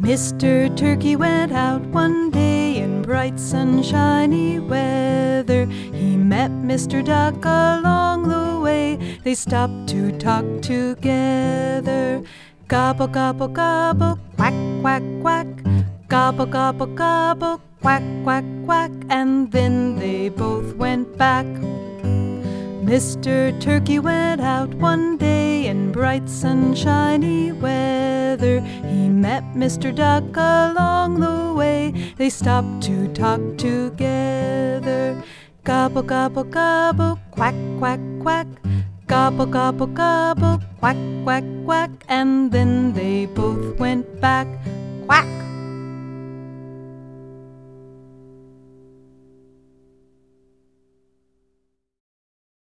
Mr. Turkey went out one day in bright sunshiny weather. He met Mr. Duck along the way. They stopped to talk together. Gobble, gobble, gobble, quack, quack, quack. Gobble, gobble, gobble, quack, quack, quack. And then they both went back. Mr. Turkey went out one day in bright sunshiny weather. He met Mr. Duck along the way. They stopped to talk together. Gobble, gobble, gobble, quack, quack, quack. Gobble, gobble, gobble, quack, quack, quack. And then they both went back. Quack!